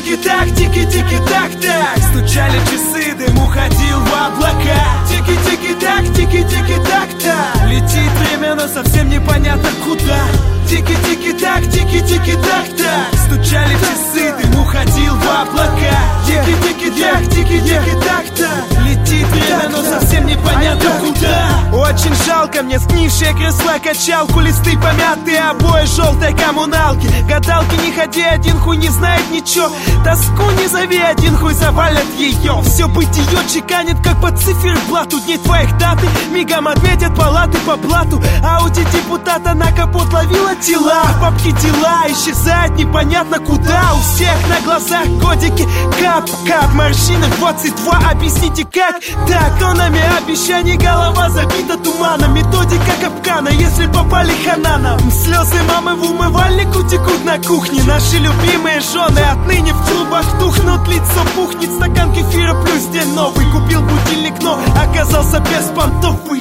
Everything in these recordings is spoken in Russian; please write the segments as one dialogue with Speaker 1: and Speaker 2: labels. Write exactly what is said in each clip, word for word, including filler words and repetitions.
Speaker 1: Тики-тики-так, тики-тики-так-так. Стучали часы, дым уходил в облака. Тики-тики-так, тики-тики-так-так. Летит время, но совсем непонятно куда. Тики-тики-так, тики-тики-так-так. Стучали часы, дым уходил в облака. Тики-тики-так, тики-тики-так-так. Летит время, но совсем непонятно куда. Очень жалко мне сгнившие кресла, качалку, листы помятые, обои желтой коммуналки. Гадалки не ходи, один хуй не знает ничего. Тоску не зови, один хуй завалят ее. Все бытие чеканит, как по циферблату. Дней твоих даты мигом отметят палаты по блату. Ауди депутата на капот ловила тела. Папки дела исчезают непонятно куда. У всех на глазах годики, кап-кап, морщины двадцать два. Объясните как так? Тоннами обещаний голова забита туманом. Методика капкана, если попали хана нам. Слезы мамы в умывальнику текут на кухне. Наши любимые жены отныне в трубах тухнут. Лицо пухнет, стакан кефира плюс день новый. Купил будильник, но оказался беспонтовый.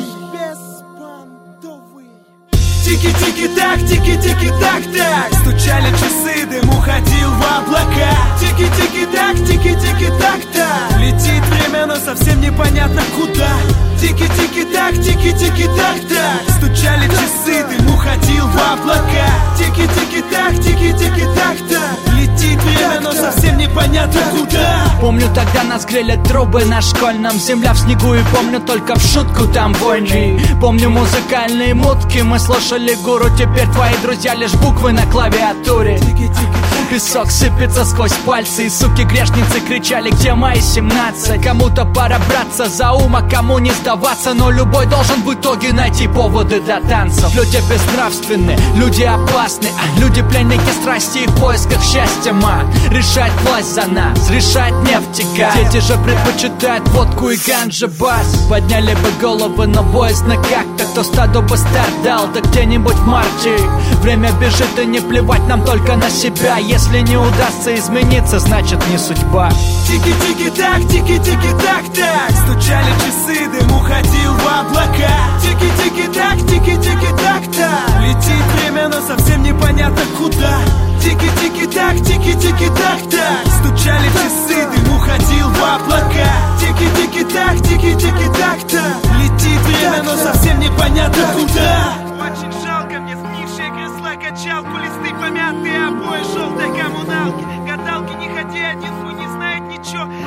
Speaker 1: Тики-тики-так, тики-тики-так-так. Стучали часы, дым уходил в облака. Тики-тики-так, тики-тики-так-так. Летит время, но совсем непонятно куда. Тики-тики-так, тики-тики-так-так. Стучали часы, дым уходил в облака. Тики-тики-так, тики-тики-так-так. Летит время, но совсем непонятно куда.
Speaker 2: Помню, тогда нас грели трубы на школьном. Земля в снегу, и помню только в шутку там войны. Помню музыкальные мутки, мы слушали гуру. Теперь твои друзья лишь буквы на клавиатуре. Песок сыпется сквозь пальцы, и суки-грешницы кричали: где мои семнадцать? Кому-то пора браться за ум, а кому не сдаваться. Но любой должен в итоге найти поводы для танцев. Люди безнравственные, люди опасны, а люди пленники страсти и в поисках счастья. Мат решает власть за нас, решает нефть и газ. Дети же предпочитают водку и ганджа бас. Подняли бы головы, но боязно как-то. Кто стаду бы старт дал, да где-нибудь в марте. Время бежит, и не плевать нам только на себя. Если не удастся измениться, значит не судьба.
Speaker 1: Тики-тики-так, тики-тики-так-так. Стучали часы, дым уходил в облака. Тики-тики-так, тики-тики-так-так. Летит время, но совсем непонятно куда. Тики-тики-так, тики-тики-так-так. Стучали часы, дым уходил в облака. Тики-тики-так, тики-тики-так-так. Летит время, но совсем непонятно куда. Очень жалко мне сгнившие кресла, качалку, листы помятые, обои желтой коммуналки. Гадалки не ходи, один хуй не знает ничего.